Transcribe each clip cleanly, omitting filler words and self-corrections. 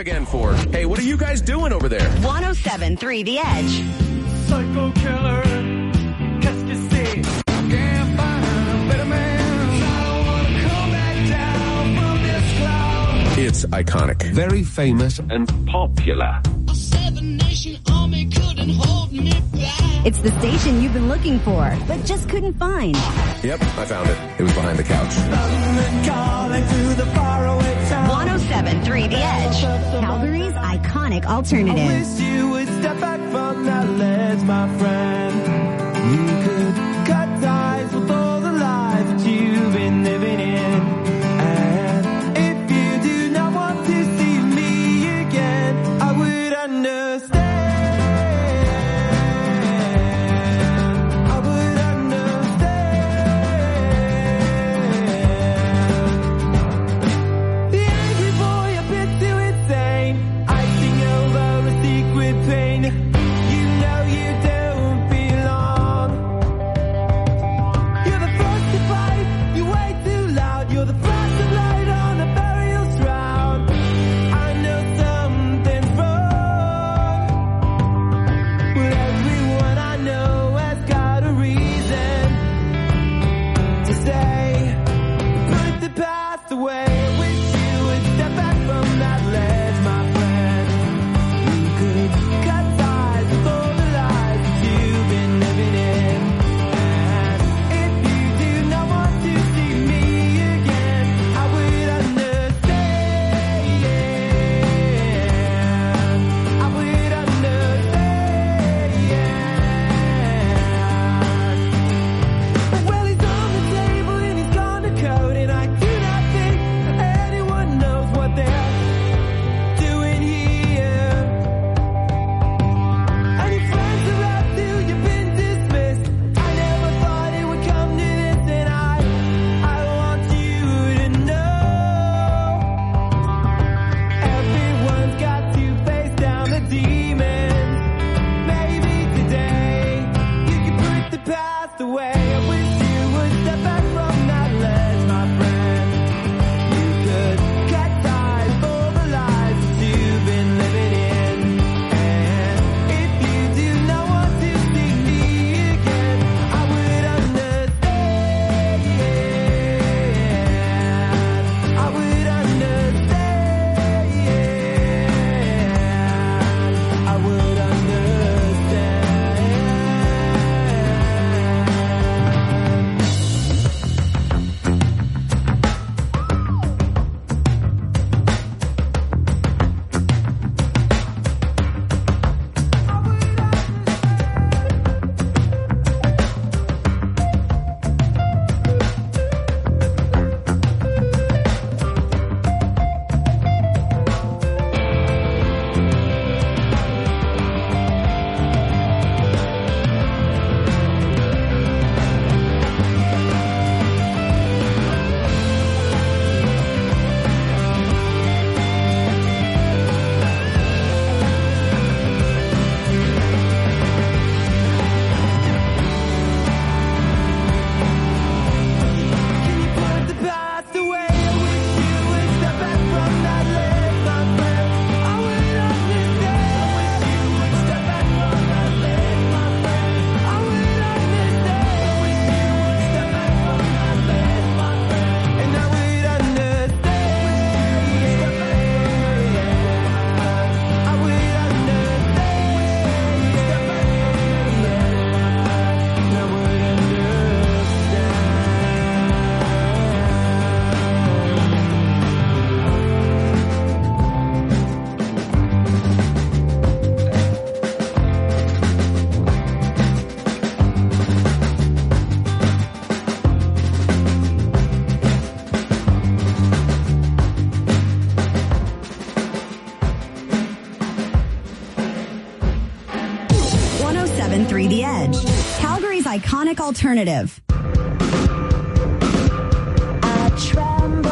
again for? Hey, what are you guys doing over there? 107.3 The Edge. Psycho killer, qu'est-ce que c'est? Can't find a better man. I don't wanna come back down from this cloud. It's iconic. Very famous and popular. A seven-nation army couldn't hold me back. It's the station you've been looking for, but just couldn't find. Yep, I found it. It was behind the couch. 107.3 The Edge. Calgary's iconic alternative. I wish you would step back from that ledge, my friend. You could cut ties with all the lies that you've been living in. And if you do not want to see me again, I would understand. I would understand. The angry boy a bit too insane, icing over a secret pain. You know you don't belong. You're the first to fight, you way too loud. You're the first to light on a burial shroud. I know something's wrong. Well, everyone I know has got a reason to say, put the past away. I wish you would step back from that ledge, my friend. You could cut ties with all the lies that you've been living in. And if you do not want to see me again, I would understand. I would understand. Well, he's on the table and he's gone to code, and I do not think anyone knows what they're doing here. Any friends around till you've been dismissed? I never thought it would come to this, and I want you to know. Everyone's got to face down the demons. Maybe today you can put the past away. I wish you would step back from that ledge, my friend. You could cut ties for the lies that you've been living in. And if you do not want to see me again, I would understand. I would understand. I would understand. 107.3 The Edge. Calgary's iconic alternative. I tremble.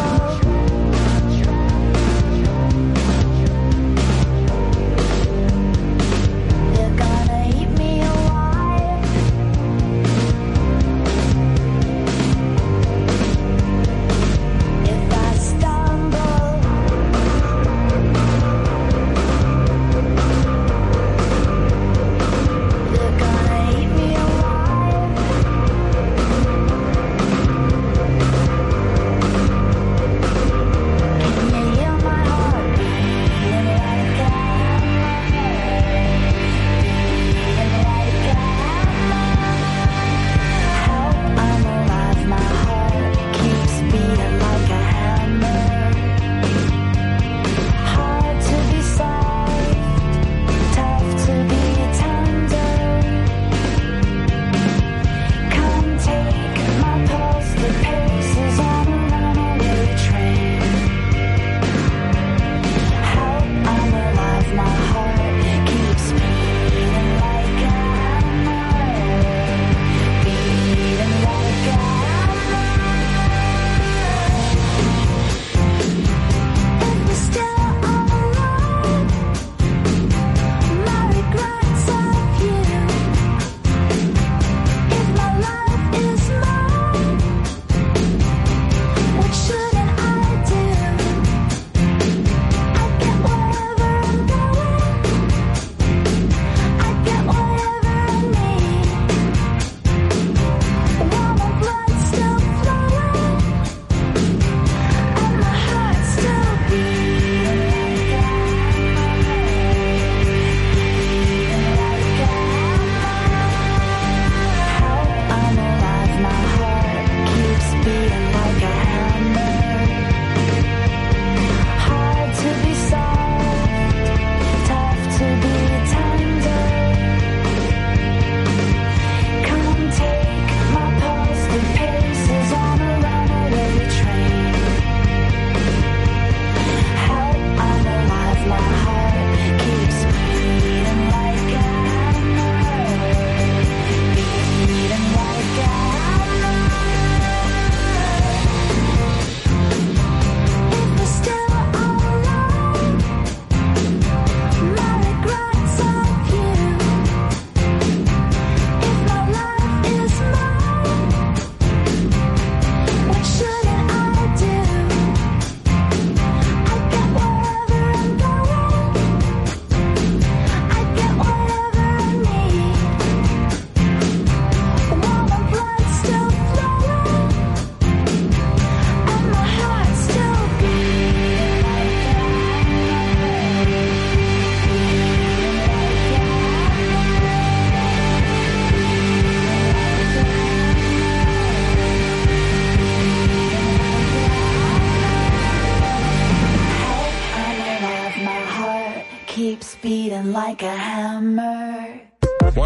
They're gonna eat me alive. If I stumble,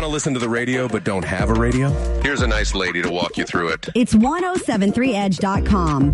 listen to the radio but don't have a radio? Here's a nice lady to walk you through it. It's 1073edge.com.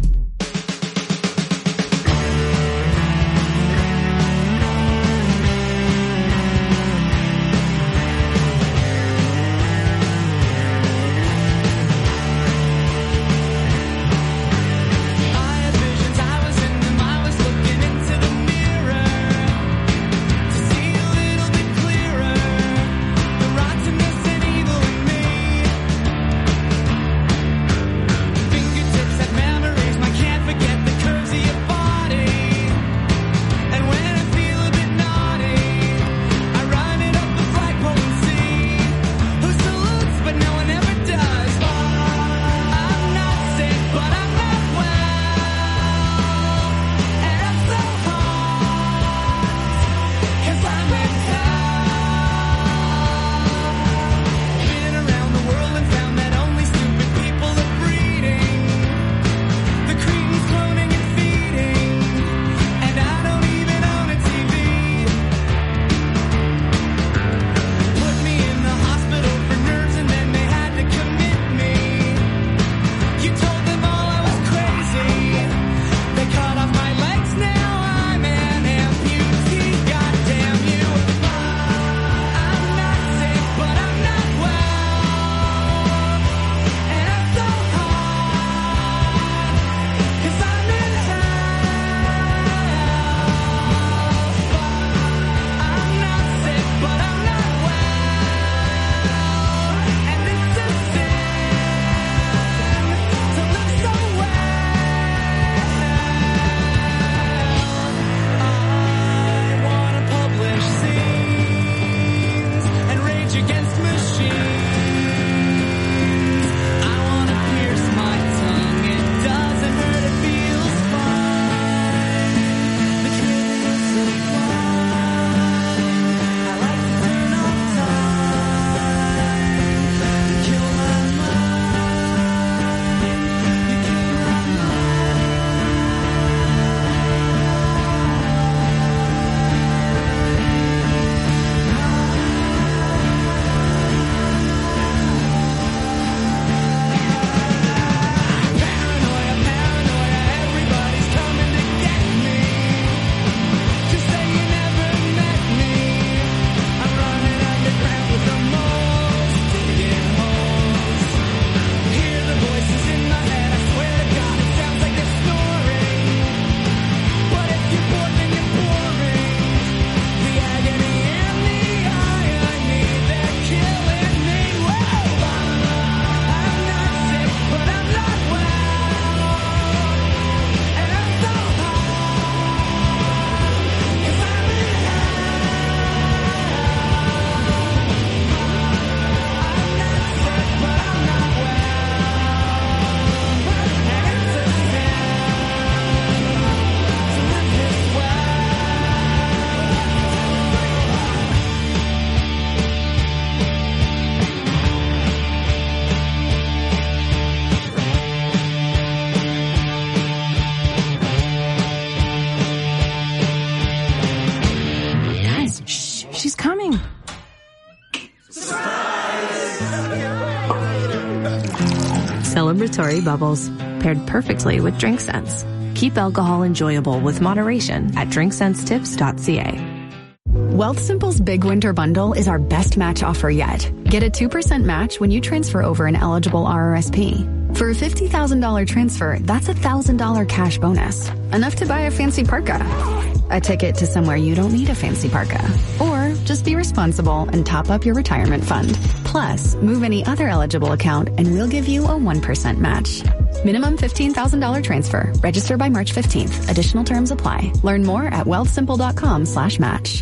Celebratory bubbles, paired perfectly with Drink Sense. Keep alcohol enjoyable with moderation at drinksense-tips.ca. Wealthsimple's Big Winter Bundle is our best match offer yet. Get a 2% match when you transfer over an eligible RRSP. For a $50,000 transfer, that's $1,000 cash bonus. Enough to buy a fancy parka. A ticket to somewhere you don't need a fancy parka. Or just be responsible and top up your retirement fund. Plus, move any other eligible account and we'll give you a 1% match. Minimum $15,000 transfer. Register by March 15th. Additional terms apply. Learn more at wealthsimple.com/match.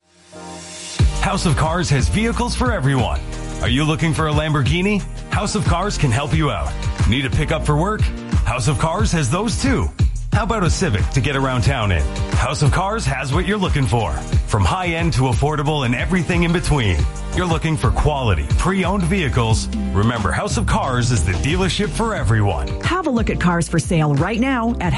House of Cars has vehicles for everyone. Are you looking for a Lamborghini? House of Cars can help you out. Need a pickup for work? House of Cars has those too. How about a Civic to get around town in? House of Cars has what you're looking for. From high-end to affordable and everything in between. You're looking for quality, pre-owned vehicles. Remember, House of Cars is the dealership for everyone. Have a look at cars for sale right now at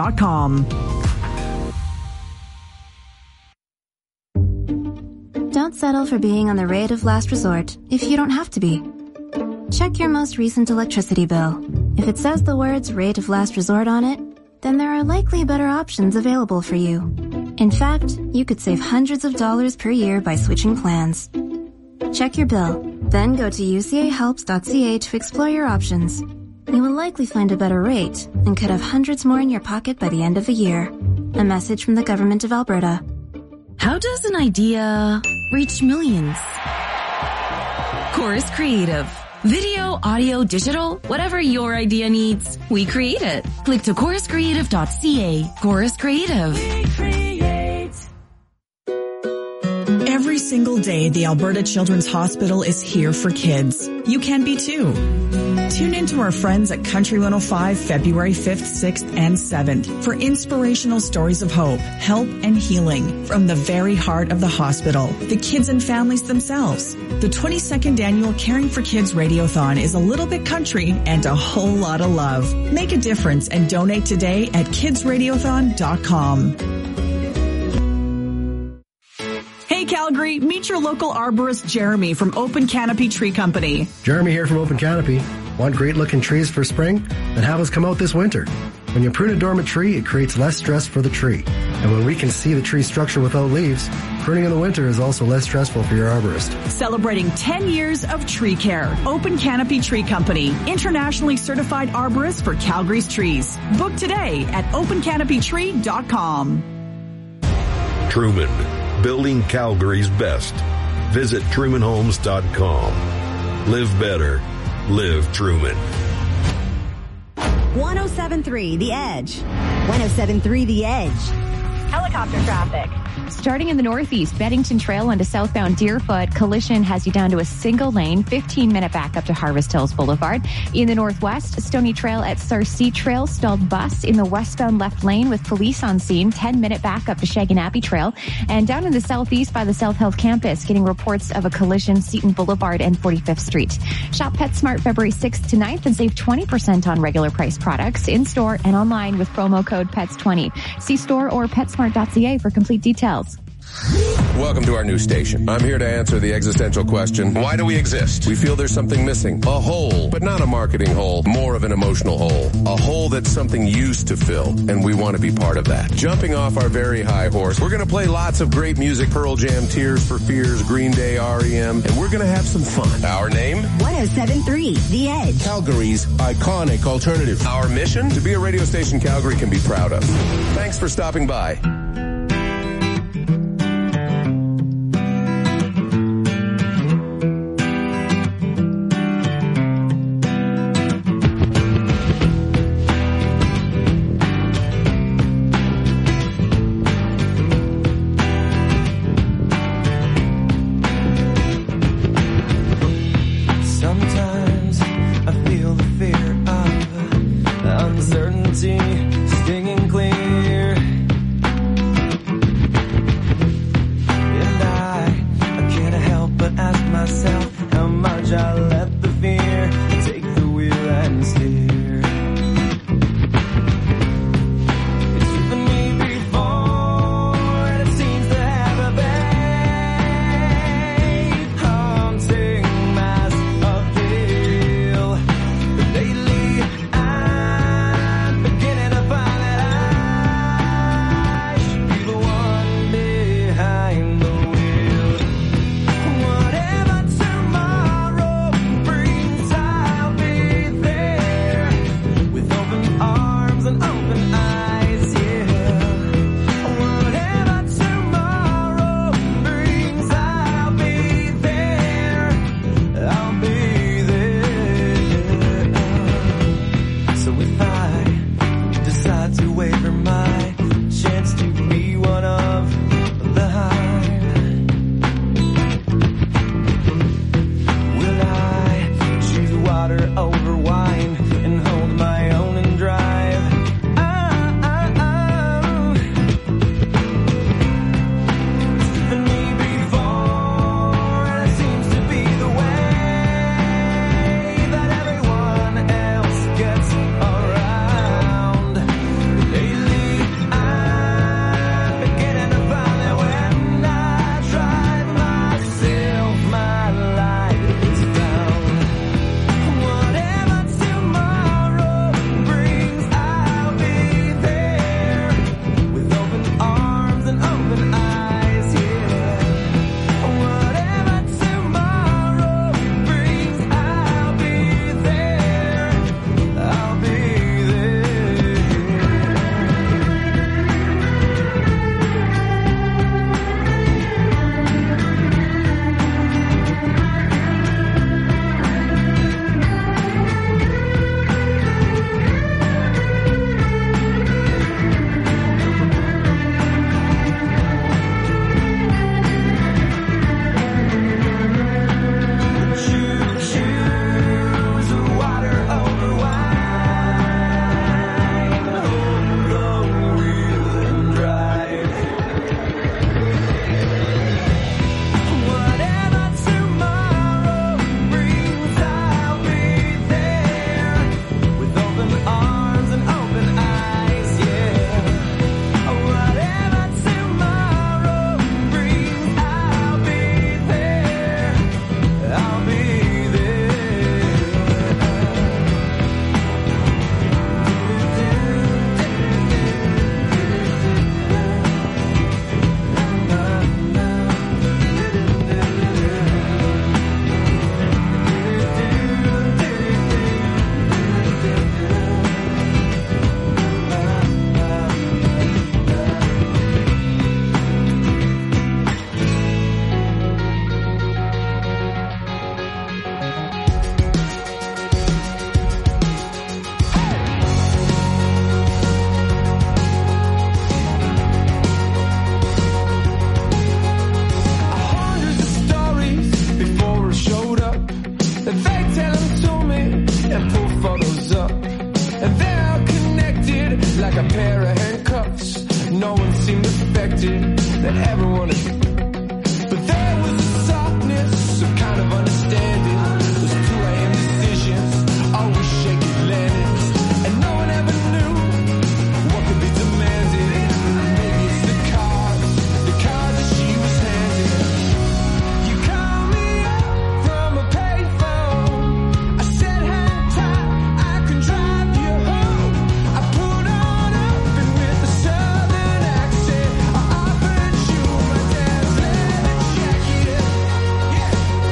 houseofcars.com. Don't settle for being on the rate of last resort if you don't have to be. Check your most recent electricity bill. If it says the words rate of last resort on it, then there are likely better options available for you. In fact, you could save hundreds of dollars per year by switching plans. Check your bill, then go to ucahelps.ca to explore your options. You will likely find a better rate and could have hundreds more in your pocket by the end of the year. A message from the Government of Alberta. How does an idea reach millions? Chorus Creative. Video, audio, digital, whatever your idea needs, we create it. Click to choruscreative.ca. Chorus Creative. We create. Every single day, the Alberta Children's Hospital is here for kids. You can be too. Tune in to our friends at Country 105 February 5th, 6th, and 7th for inspirational stories of hope, help, and healing from the very heart of the hospital, the kids and families themselves. The 22nd annual Caring for Kids Radiothon is a little bit country and a whole lot of love. Make a difference and donate today at kidsradiothon.com. Hey Calgary, meet your local arborist Jeremy from Open Canopy Tree Company. Jeremy here from Open Canopy. Want great looking trees for spring? Then have us come out this winter. When you prune a dormant tree, it creates less stress for the tree. And when we can see the tree structure without leaves, pruning in the winter is also less stressful for your arborist. Celebrating 10 years of tree care. Open Canopy Tree Company, internationally certified arborist for Calgary's trees. Book today at opencanopytree.com. Truman, building Calgary's best. Visit trumanhomes.com. Live better. Live Truman. 107.3 The Edge. 107.3 The Edge. Helicopter traffic. Starting in the northeast, Beddington Trail onto southbound Deerfoot, collision has you down to a single lane, 15-minute backup to Harvest Hills Boulevard. In the northwest, Stony Trail at Sarcee Trail, stalled bus in the westbound left lane with police on scene, 10-minute backup to Shaganappi Trail. And down in the southeast by the South Health Campus, getting reports of a collision, Seton Boulevard and 45th Street. Shop PetSmart February 6th to 9th and save 20% on regular price products in-store and online with promo code PETS20. See store or PetSmart.ca for complete details. Welcome to our new station. I'm here to answer the existential question, why do we exist? We feel there's something missing. A hole, but not a marketing hole, more of an emotional hole. A hole that something used to fill, and we want to be part of that. Jumping off our very high horse, we're going to play lots of great music, Pearl Jam, Tears for Fears, Green Day, REM, and we're going to have some fun. Our name? 107.3 The Edge. Calgary's iconic alternative. Our mission? To be a radio station Calgary can be proud of. Thanks for stopping by. then pull photos up. And they're all connected like a pair of handcuffs. No one seemed affected, that everyone is. But there was a softness, some kind of understanding. Those 2 a.m. decisions, always shaking landings. And no one ever knew what could be demanded. Maybe it's the cards that she was handed. You call me up from a payphone. I said hang tight, I can drive you home. I put on up and with a southern accent I offered you my dad's leather jacket. Yeah.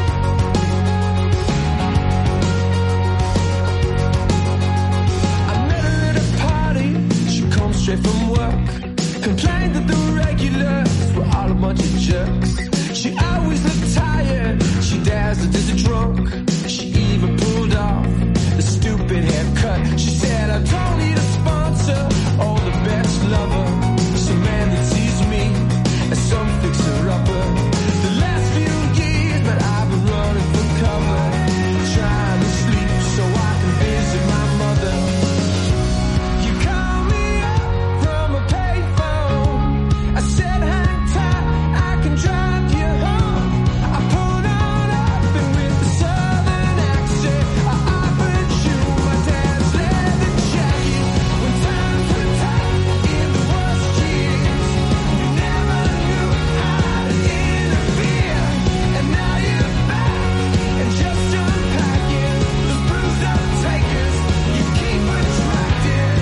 I met her at a party, she come straight from work. Complained that the regulars were all a bunch of jerks. She always looked tired, she dazzled as a drunk. She even pulled off the stupid haircut. She said, I don't need a sponsor or the best lover. Some man that sees me as some fixer-upper. The last few years, man, I've been running for cover, trying to sleep so I can visit my mother. You call me up from a payphone. I said hang tight, I can drive you home. I put on up and with a southern accent I offered you my dad's leather jacket. When times were tight in the worst years, you never knew how to interfere. And now you're back and just unpacking the bruised up takers you keep attracting.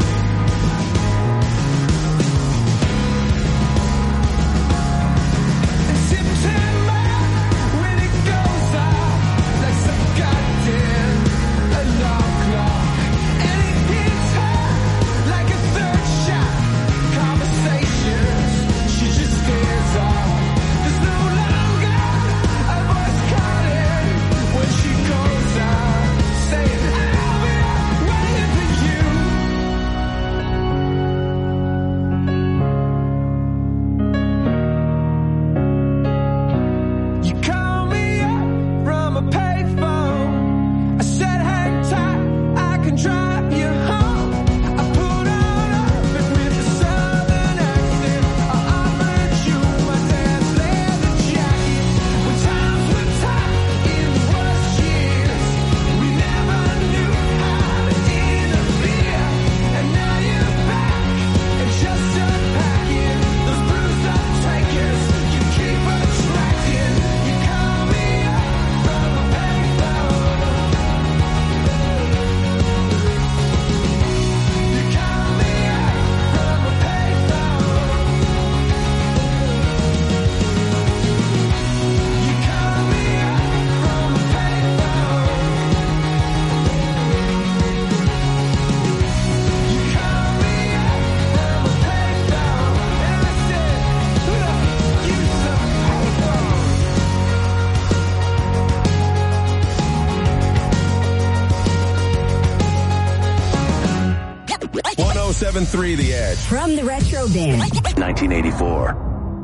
In September, when it goes off like some goddamn alarm clock, and it hits her like a third shot. Conversations, she just stares off. There's no longer a voice calling when she goes out, saying, I'll be waiting for you. You call me up from a payphone. I said hang tight, I can drive you home. I put on up and with a southern accent I offered you my dad's leather jacket. When times were tight in the worst years, we never knew how to interfere. And now you're back and just unpacking those bruised up takers you keep attracting. You call me up from a payphone. You call me up from a payphone. You call me up from a payphone. You call me up from a payphone. And I said, look, use some payphone. 107.3 The Edge. From the Retro Bin. 1984.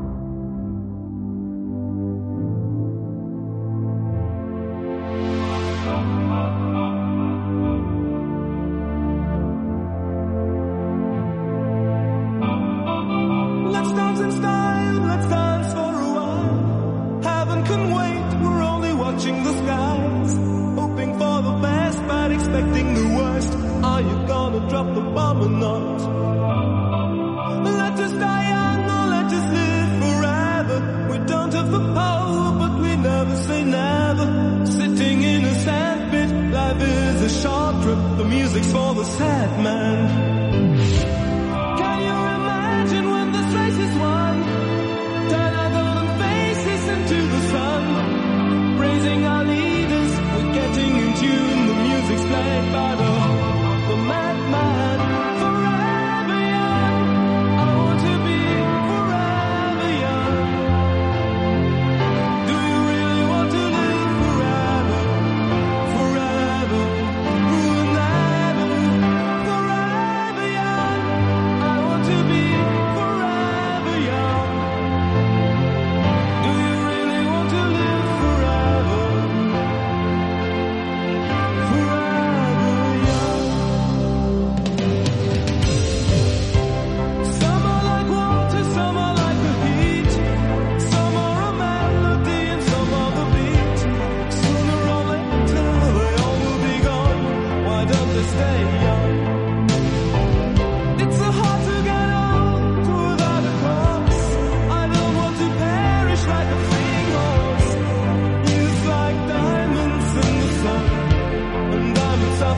Let's dance in style, let's dance for a while. Heaven can wait, we're only watching the skies. Hoping for the best, but expecting the worst. Are you gonna drop the bomb or not? Let us die young or let us live forever. We don't have the power, but we never say never. Sitting in a sandpit, life is a short trip. The music's for the sad man. Can you imagine when this race is won? Turn our golden faces into the sun. Praising our leaders, we're getting in tune. The music's played by the madman. Forever young, I want to be forever young. Do you really want to live forever? Forever, forever, forever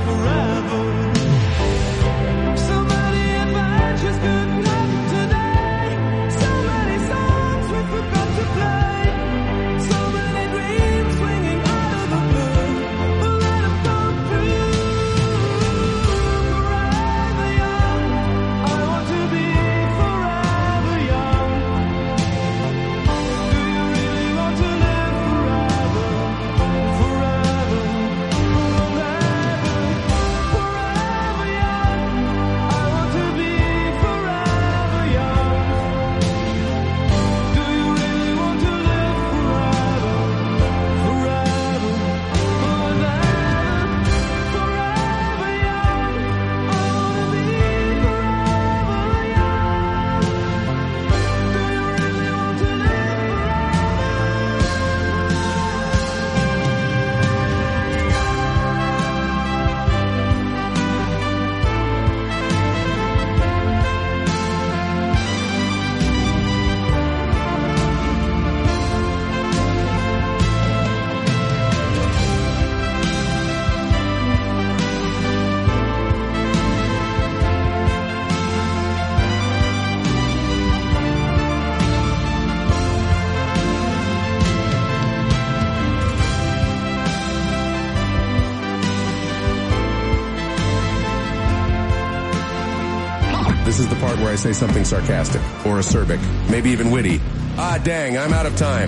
This is the part where I say something sarcastic or acerbic, maybe even witty. Ah, dang, I'm out of time.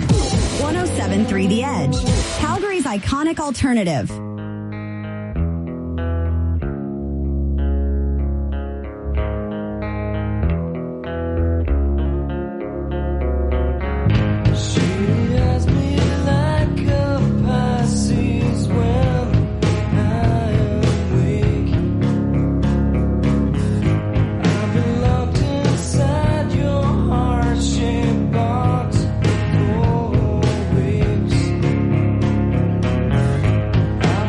107.3 The Edge, Calgary's iconic alternative. I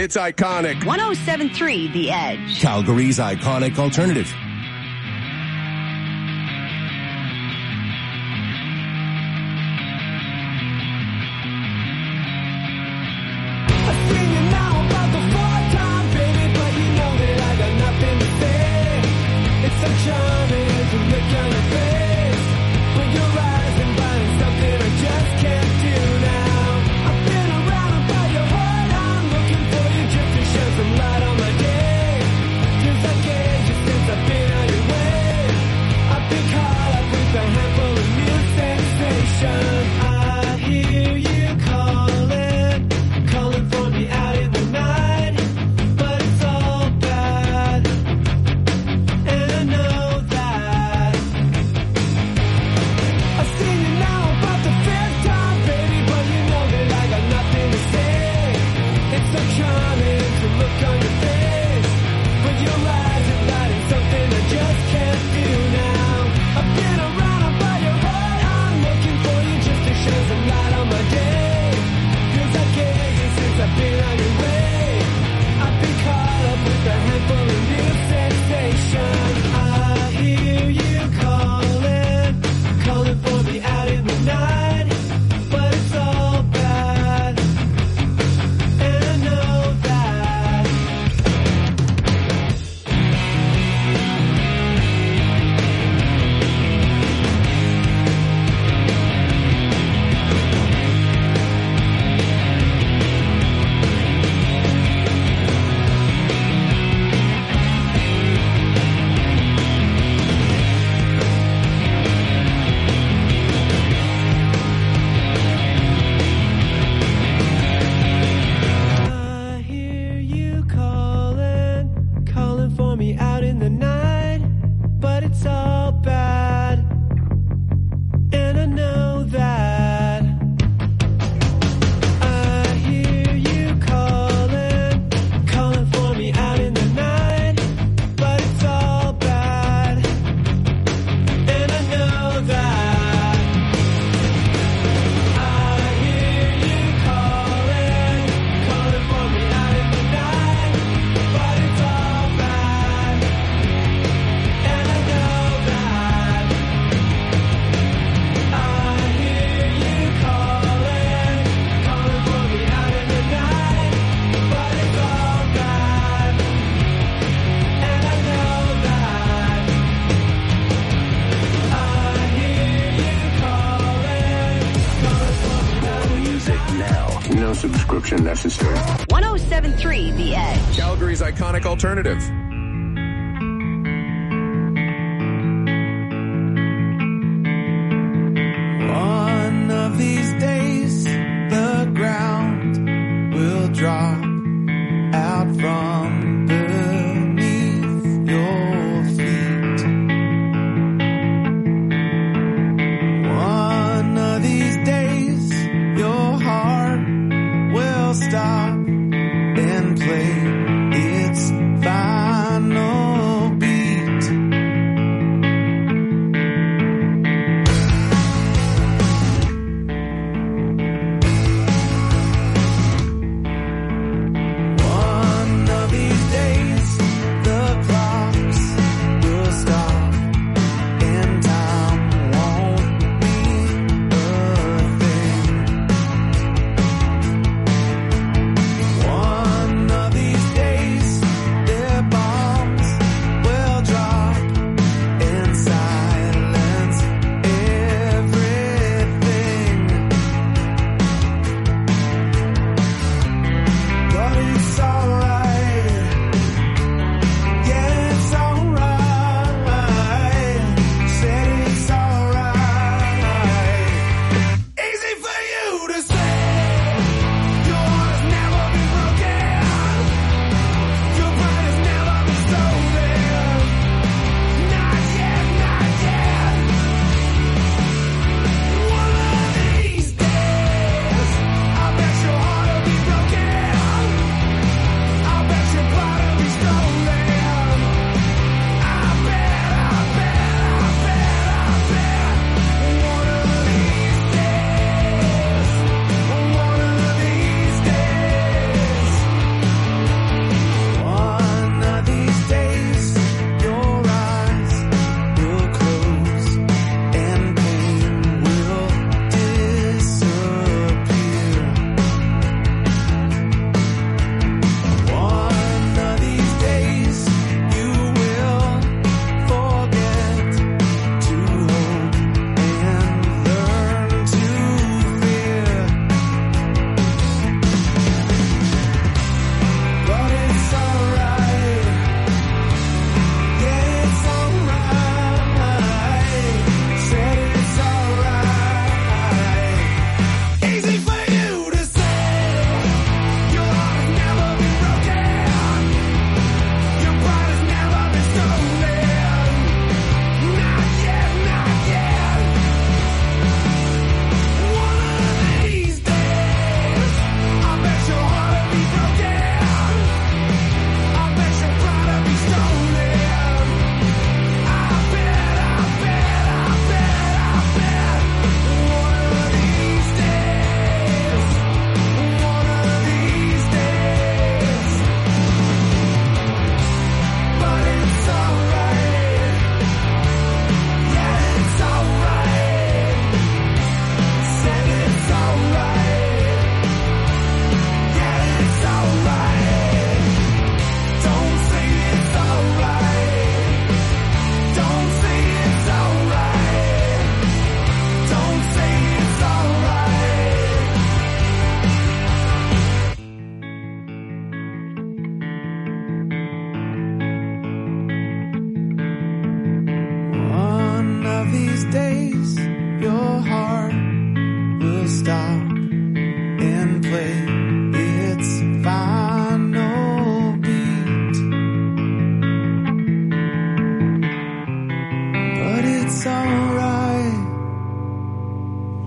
It's iconic. 107.3 The Edge. Calgary's iconic alternative. Subscription necessary. 107.3 The Edge. Calgary's iconic alternative. One of these days, the ground will drop out from beneath your feet. One of these days, your heart will stop and play its fine.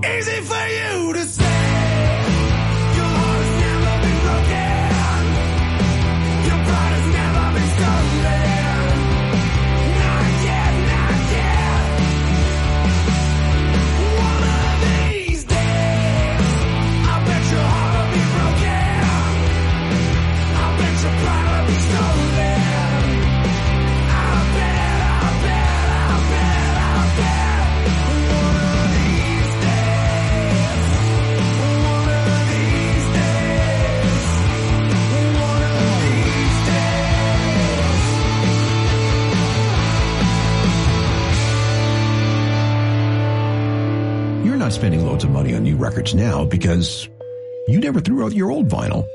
Easy for you to say. Your heart has never been broken. Your pride has never been stolen. Not yet, not yet. One of these days, I bet your heart will be broken. I bet your pride will be stolen. I bet. One of these days. One of these days. One of these days. You're not spending loads of money on new records now because you never threw out your old vinyl.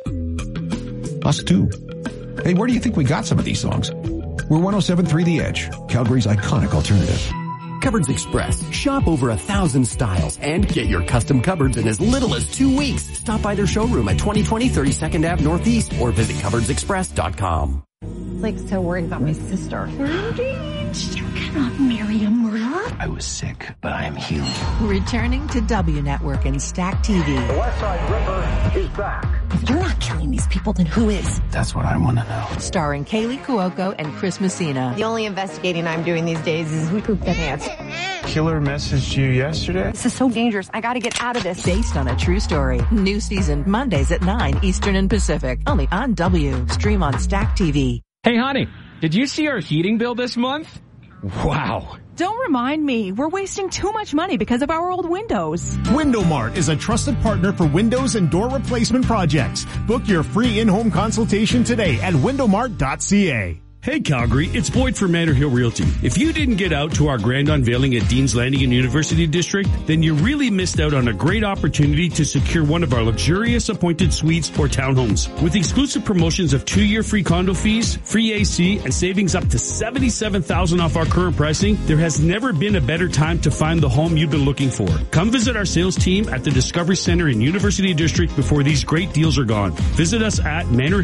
Us too. Hey, where do you think we got some of these songs? We're 107.3 The Edge, Calgary's iconic alternative. Cupboards Express. Shop over 1,000 styles and get your custom cupboards in as little as 2 weeks. Stop by their showroom at 2020 32nd Ave Northeast or visit cupboardsexpress.com. Like, so worried about my sister. We're engaged. You cannot marry a murderer. I was sick, but I am healing. Returning to W Network and Stack TV. The West Side Ripper is back. If you're not killing these people, then who is? That's what I want to know. Starring Kaylee Cuoco and Chris Messina. The only investigating I'm doing these days is who pooped their pants. Killer messaged you yesterday? This is so dangerous. I gotta get out of this. Based on a true story. New season, Mondays at 9 Eastern and Pacific. Only on W. Stream on Stack TV. Hey, honey, did you see our heating bill this month? Wow. Don't remind me. We're wasting too much money because of our old windows. Window Mart is a trusted partner for windows and door replacement projects. Book your free in-home consultation today at windowmart.ca. Hey Calgary, it's Boyd from Manor Hill Realty. If you didn't get out to our grand unveiling at Dean's Landing in University District, then you really missed out on a great opportunity to secure one of our luxurious appointed suites or townhomes. With exclusive promotions of 2-year free condo fees, free AC, and savings up to $77,000 off our current pricing, there has never been a better time to find the home you've been looking for. Come visit our sales team at the Discovery Center in University District before these great deals are gone. Visit us at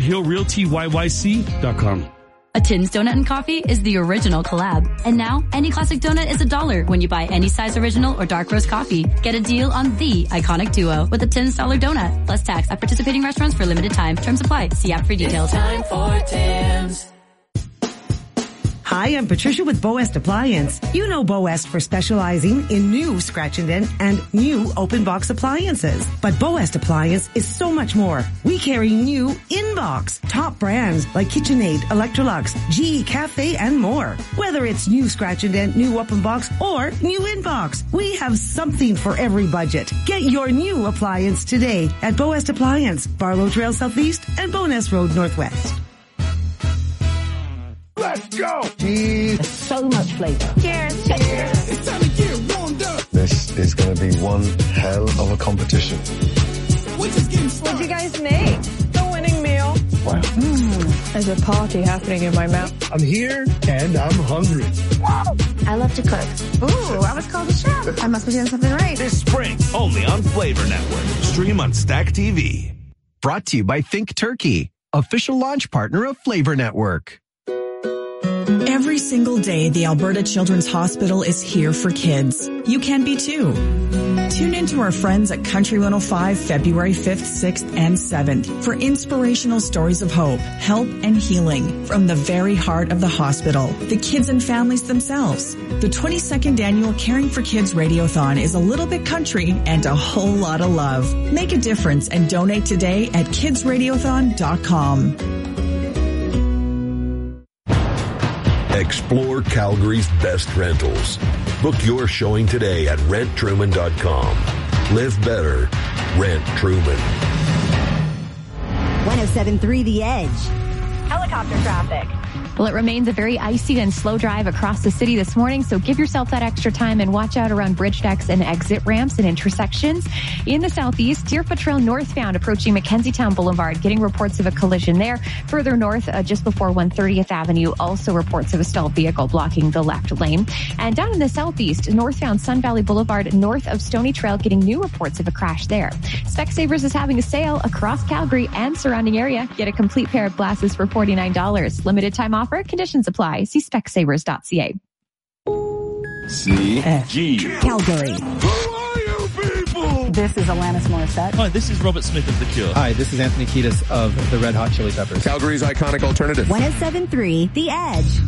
ManorHillRealtyYYC.com. A Tim's Donut and Coffee is the original collab. And now, any classic donut is $1 when you buy any size original or dark roast coffee. Get a deal on the iconic duo with a Tim's $1 donut, plus tax at participating restaurants for a limited time. Terms apply. See app for details. It's time for Tim's. Hi, I'm Patricia with Boest Appliance. You know Boest for specializing in new scratch and dent and new open box appliances. But Boest Appliance is so much more. We carry new in-box, top brands like KitchenAid, Electrolux, GE Cafe, and more. Whether it's new scratch and dent, new open box, or new in-box, we have something for every budget. Get your new appliance today at Boest Appliance, Barlow Trail Southeast and Bowness Road Northwest. Let's go! Cheese. So much flavor. Cheers. Cheers. It's time to get warmed up. This is going to be one hell of a competition. What'd you guys make? The winning meal. Wow. There's a party happening in my mouth. I'm here and I'm hungry. I love to cook. Ooh, I was called a chef. I must be doing something right. This spring, only on Flavor Network. Stream on Stack TV. Brought to you by Think Turkey, official launch partner of Flavor Network. Every single day, the Alberta Children's Hospital is here for kids. You can be too. Tune in to our friends at Country 105 February 5th, 6th, and 7th for inspirational stories of hope, help, and healing from the very heart of the hospital, the kids and families themselves. The 22nd annual Caring for Kids Radiothon is a little bit country and a whole lot of love. Make a difference and donate today at kidsradiothon.com. Explore Calgary's best rentals. Book your showing today at renttruman.com. Live better. Rent Truman. 107.3 The Edge. Helicopter traffic. Well, it remains a very icy and slow drive across the city this morning, so give yourself that extra time and watch out around bridge decks and exit ramps and intersections. In the southeast, Deerfoot Trail northbound approaching Mackenziestown Boulevard, getting reports of a collision there. Further north, just before 130th Avenue, also reports of a stalled vehicle blocking the left lane. And down in the southeast, northbound Sun Valley Boulevard, north of Stony Trail, getting new reports of a crash there. Specsavers is having a sale across Calgary and surrounding area. Get a complete pair of glasses for $49. Limited time offer. Conditions apply. See specsavers.ca. CG. Calgary. Who are you people? This is Alanis Morissette. Hi, this is Robert Smith of The Cure. Hi, this is Anthony Kiedis of the Red Hot Chili Peppers. Calgary's iconic alternative. 107.3 The Edge.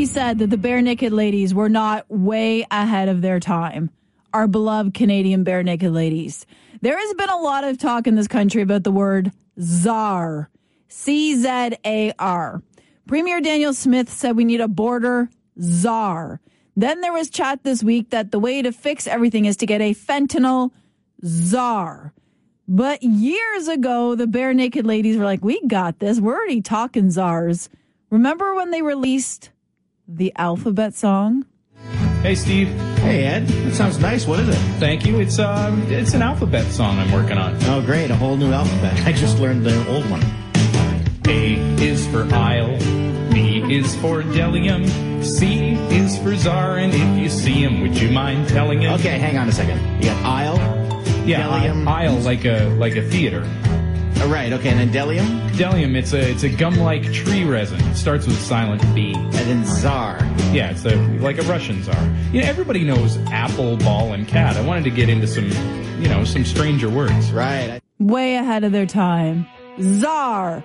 said that the Bare Naked Ladies were not way ahead of their time. Our beloved Canadian Bare Naked Ladies. There has been a lot of talk in this country about the word czar. C-Z-A-R. Premier Daniel Smith said we need a border czar. Then there was chat this week that the way to fix everything is to get a fentanyl czar. But years ago, the Bare Naked Ladies were like, we got this. We're already talking czars. Remember when they released the Alphabet song? Hey, Steve. Hey, Ed. That sounds nice. What is it? Thank you. It's an Alphabet song I'm working on. Oh, great. A whole new alphabet. I just learned the old one. A is for Isle. B is for Delium. C is for Czar. And if you see him, would you mind telling him? Okay, hang on a second. You got Isle? Yeah, Delium. Isle like a theater. Oh, right. Okay, and then Delium? Delium, it's a gum-like tree resin. It starts with a silent B. And then Czar. Yeah, it's like a Russian czar. You know, everybody knows apple, ball, and cat. I wanted to get into some stranger words. Right. Way ahead of their time. Czar.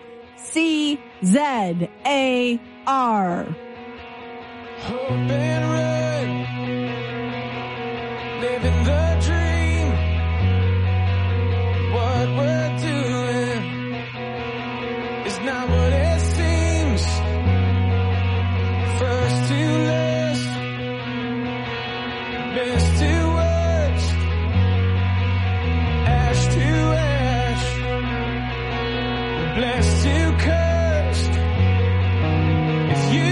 C-Z-A-R. Hope and run, living the dream. What we're doing is not what it seems. First to last, best to worst, ash to ash, blessed to cursed. If you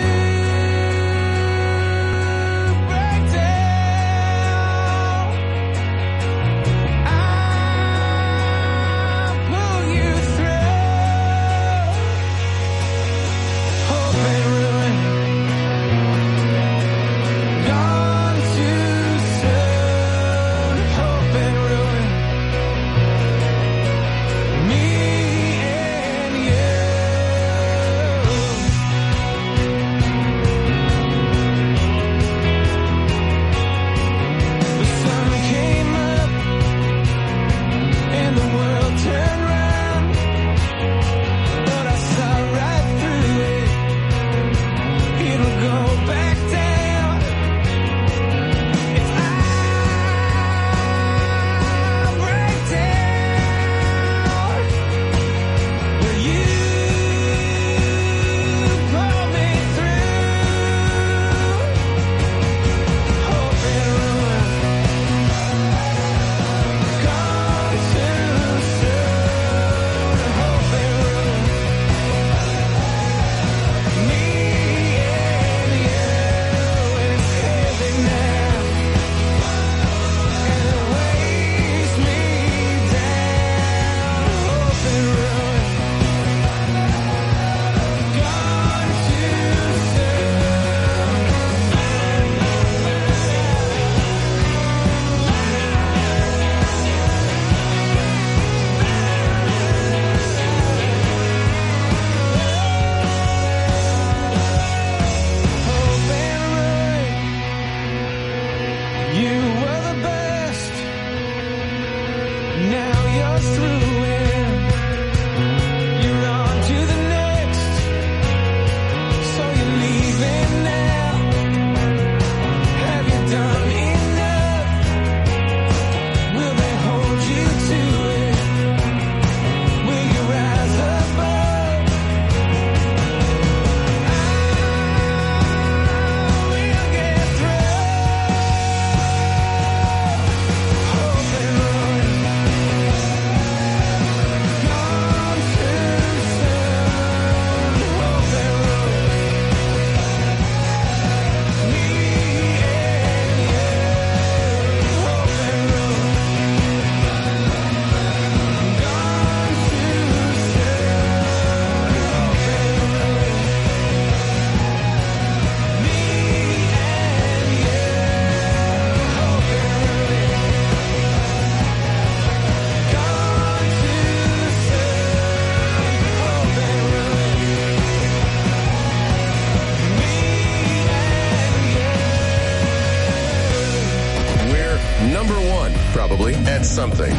Probably at something.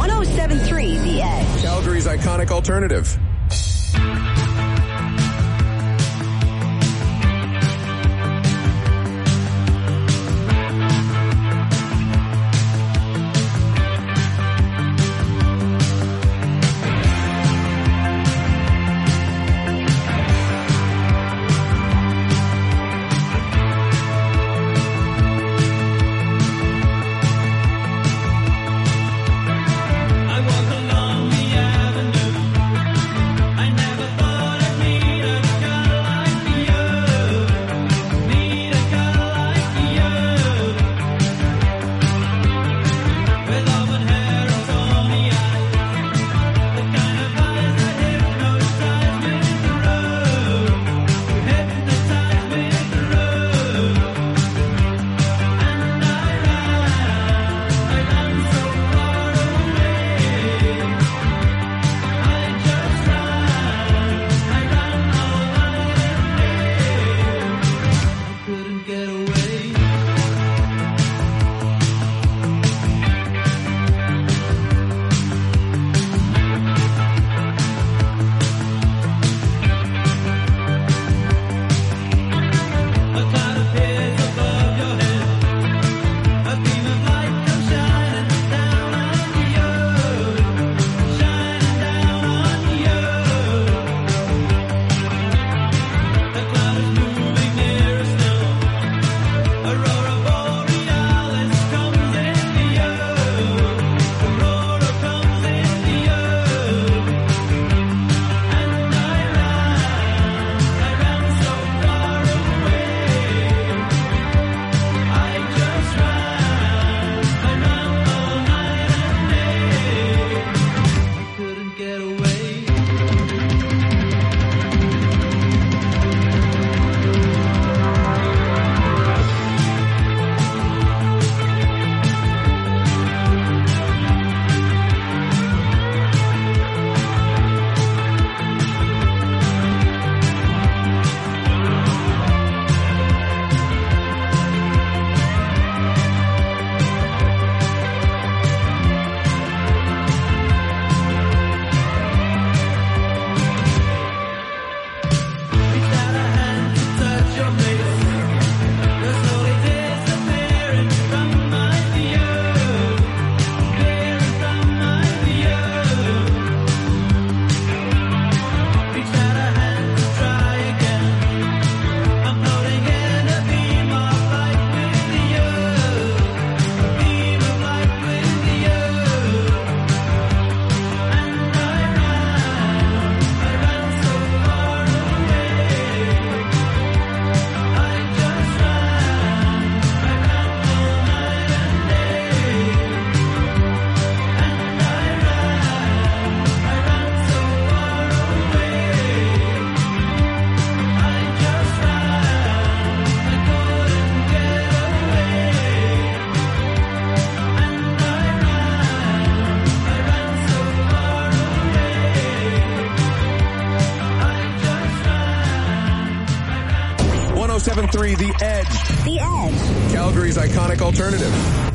107.3 The Edge. Calgary's iconic alternative. 107.3 The Edge. The Edge. Calgary's iconic alternative.